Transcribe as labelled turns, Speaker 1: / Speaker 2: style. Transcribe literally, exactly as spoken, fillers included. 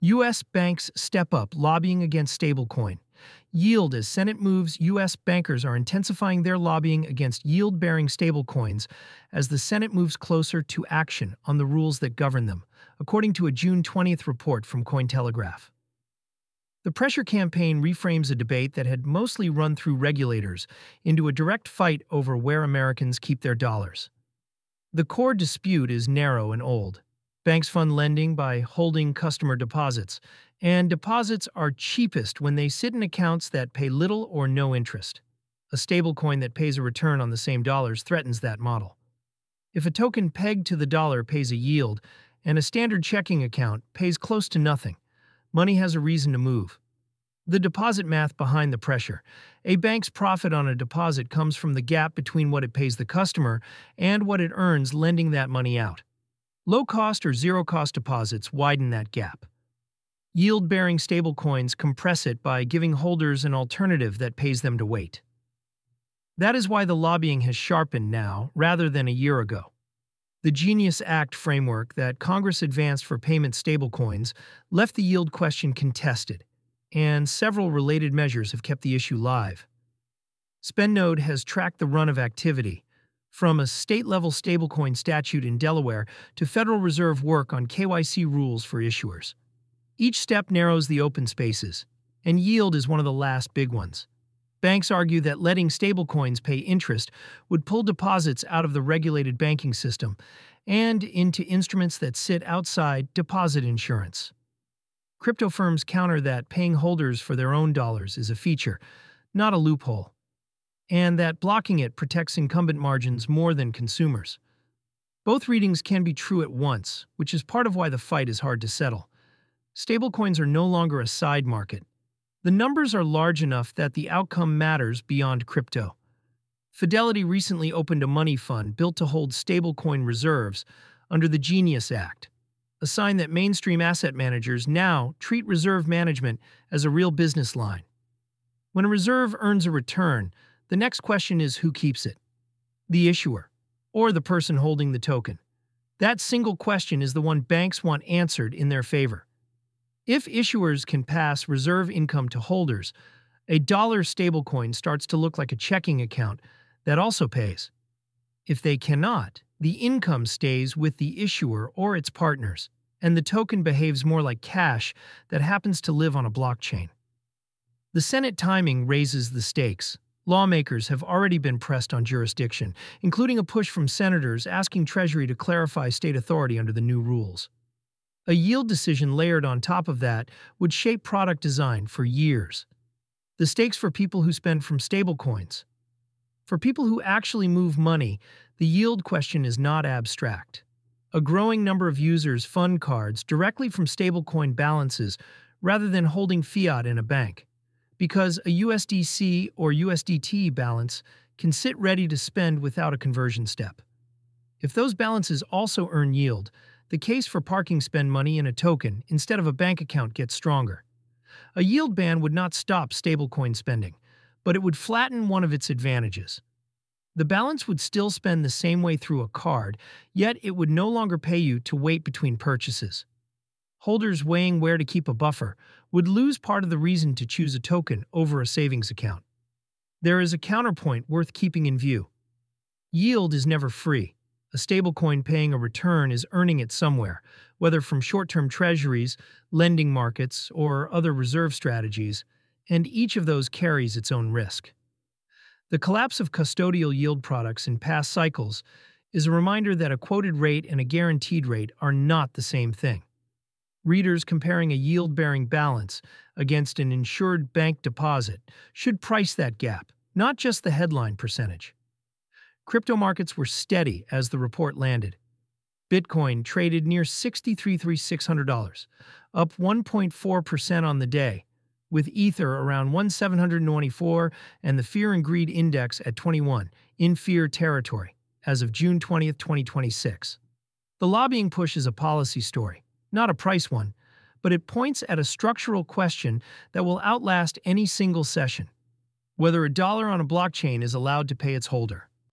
Speaker 1: U S banks step up lobbying against stablecoin. Yield as Senate moves. U S bankers are intensifying their lobbying against yield-bearing stablecoins as the Senate moves closer to action on the rules that govern them, according to a June twentieth report from Cointelegraph. The pressure campaign reframes a debate that had mostly run through regulators into a direct fight over where Americans keep their dollars. The core dispute is narrow and old. Banks fund lending by holding customer deposits, and deposits are cheapest when they sit in accounts that pay little or no interest. A stablecoin that pays a return on the same dollars threatens that model. If a token pegged to the dollar pays a yield, and a standard checking account pays close to nothing, money has a reason to move. The deposit math behind the pressure. A bank's profit on a deposit comes from the gap between what it pays the customer and what it earns lending that money out. Low-cost or zero-cost deposits widen that gap. Yield-bearing stablecoins compress it by giving holders an alternative that pays them to wait. That is why the lobbying has sharpened now, rather than a year ago. The Genius Act framework that Congress advanced for payment stablecoins left the yield question contested, and several related measures have kept the issue live. SpendNode has tracked the run of activity, from a state-level stablecoin statute in Delaware to Federal Reserve work on K Y C rules for issuers. Each step narrows the open spaces, and yield is one of the last big ones. Banks argue that letting stablecoins pay interest would pull deposits out of the regulated banking system and into instruments that sit outside deposit insurance. Crypto firms counter that paying holders for their own dollars is a feature, not a loophole, and that blocking it protects incumbent margins more than consumers. Both readings can be true at once, which is part of why the fight is hard to settle. Stablecoins are no longer a side market. The numbers are large enough that the outcome matters beyond crypto. Fidelity recently opened a money fund built to hold stablecoin reserves under the Genius Act, a sign that mainstream asset managers now treat reserve management as a real business line. When a reserve earns a return, the next question is who keeps it? The issuer, or the person holding the token. That single question is the one banks want answered in their favor. If issuers can pass reserve income to holders, a dollar stablecoin starts to look like a checking account that also pays. If they cannot, the income stays with the issuer or its partners, and the token behaves more like cash that happens to live on a blockchain. The Senate timing raises the stakes. Lawmakers have already been pressed on jurisdiction, including a push from senators asking Treasury to clarify state authority under the new rules. A yield decision layered on top of that would shape product design for years. The stakes for people who spend from stablecoins. For people who actually move money, the yield question is not abstract. A growing number of users fund cards directly from stablecoin balances rather than holding fiat in a bank, because a U S D C or U S D T balance can sit ready to spend without a conversion step. If those balances also earn yield, the case for parking spend money in a token instead of a bank account gets stronger. A yield ban would not stop stablecoin spending, but it would flatten one of its advantages. The balance would still spend the same way through a card, yet it would no longer pay you to wait between purchases. Holders weighing where to keep a buffer would lose part of the reason to choose a token over a savings account. There is a counterpoint worth keeping in view. Yield is never free. A stablecoin paying a return is earning it somewhere, whether from short-term treasuries, lending markets, or other reserve strategies, and each of those carries its own risk. The collapse of custodial yield products in past cycles is a reminder that a quoted rate and a guaranteed rate are not the same thing. Readers comparing a yield-bearing balance against an insured bank deposit should price that gap, not just the headline percentage. Crypto markets were steady as the report landed. Bitcoin traded near sixty-three thousand six hundred dollars, up one point four percent on the day, with Ether around one thousand seven hundred twenty-four and the Fear and Greed Index at twenty-one, in fear territory, as of June twentieth, twenty twenty-six. The lobbying push is a policy story, not a price one, but it points at a structural question that will outlast any single session: whether a dollar on a blockchain is allowed to pay its holder.